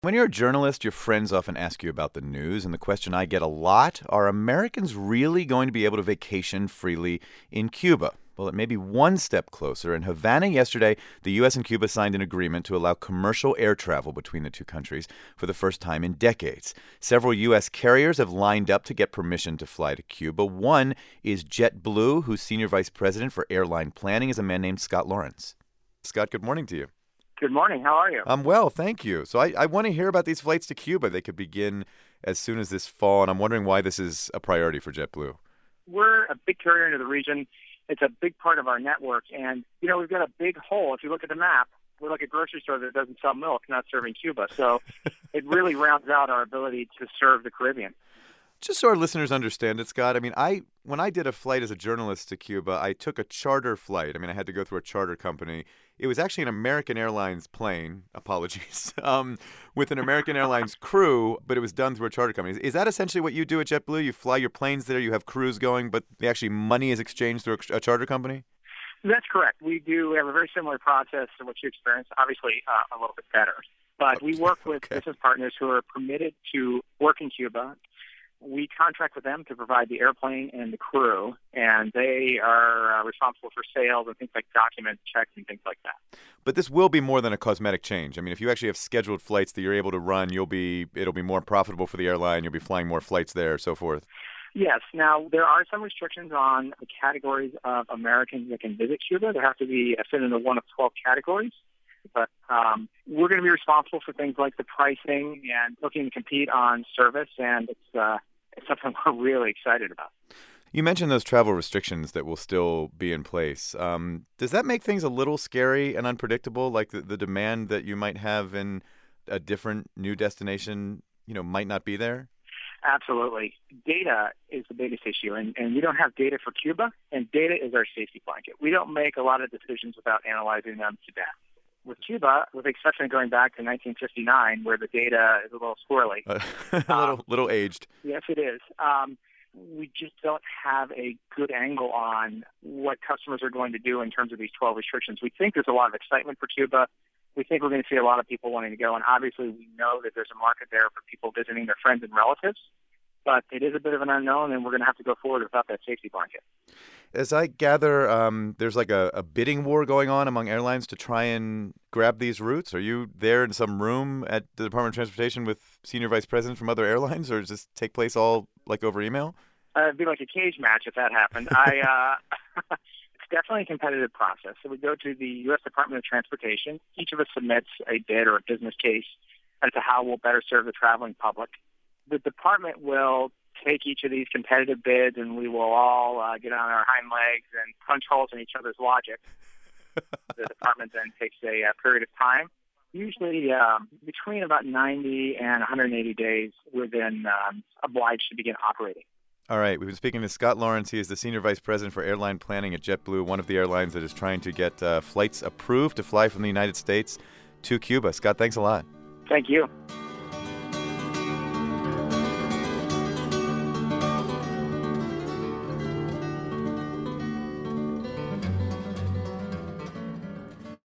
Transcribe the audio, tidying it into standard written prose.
When you're a journalist, your friends often ask you about the news, and the question I get a lot, are Americans really going to be able to vacation freely in Cuba? Well, it may be one step closer. In Havana yesterday, the U.S. and Cuba signed an agreement to allow commercial air travel between the two countries for the first time in decades. Several U.S. carriers have lined up to get permission to fly to Cuba. One is JetBlue, whose senior vice president for airline planning is a man named Scott Lawrence. Scott, good morning to you. Good morning. How are you? I'm well, thank you. So I want to hear about these flights to Cuba. They could begin as soon as this fall, and I'm wondering why this is a priority for JetBlue. We're a big carrier into the region. It's a big part of our network. And, we've got a big hole. If you look at the map, we're like a grocery store that doesn't sell milk, not serving Cuba. So it really rounds out our ability to serve the Caribbean. Just so our listeners understand it, Scott, when I did a flight as a journalist to Cuba, I took a charter flight. I had to go through a charter company. It was actually an American Airlines plane, apologies, with an American Airlines crew, but it was done through a charter company. Is that essentially what you do at JetBlue? You fly your planes there, you have crews going, but actually money is exchanged through a charter company? That's correct. We have a very similar process to what you experienced, obviously a little bit better. But we work with business partners who are permitted to work in Cuba. We contract with them to provide the airplane and the crew, and they are responsible for sales and things like document checks and things like that. But this will be more than a cosmetic change. If you actually have scheduled flights that you're able to run, it'll be more profitable for the airline. You'll be flying more flights there, so forth. Yes. Now, there are some restrictions on the categories of Americans that can visit Cuba. There have to be fit into one of 12 categories. But we're going to be responsible for things like the pricing and looking to compete on service, and it's something we're really excited about. You mentioned those travel restrictions that will still be in place. Does that make things a little scary and unpredictable, like the demand that you might have in a different new destination, might not be there? Absolutely. Data is the biggest issue, and we don't have data for Cuba, and data is our safety blanket. We don't make a lot of decisions without analyzing them to death. With Cuba, with the exception of going back to 1959, where the data is a little squirrely. A little aged. Yes, it is. We just don't have a good angle on what customers are going to do in terms of these 12 restrictions. We think there's a lot of excitement for Cuba. We think we're going to see a lot of people wanting to go, and obviously we know that there's a market there for people visiting their friends and relatives. But it is a bit of an unknown, and we're going to have to go forward without that safety blanket. As I gather, there's like a bidding war going on among airlines to try and grab these routes. Are you there in some room at the Department of Transportation with senior vice presidents from other airlines, or does this take place all like over email? It'd be like a cage match if that happened. It's definitely a competitive process. So we go to the U.S. Department of Transportation. Each of us submits a bid or a business case as to how we'll better serve the traveling public. The department will take each of these competitive bids, and we will all get on our hind legs and punch holes in each other's logic. The department then takes a period of time, usually between about 90 and 180 days, we're then obliged to begin operating. All right. We've been speaking to Scott Lawrence. He is the Senior Vice President for Airline Planning at JetBlue, one of the airlines that is trying to get flights approved to fly from the United States to Cuba. Scott, thanks a lot. Thank you.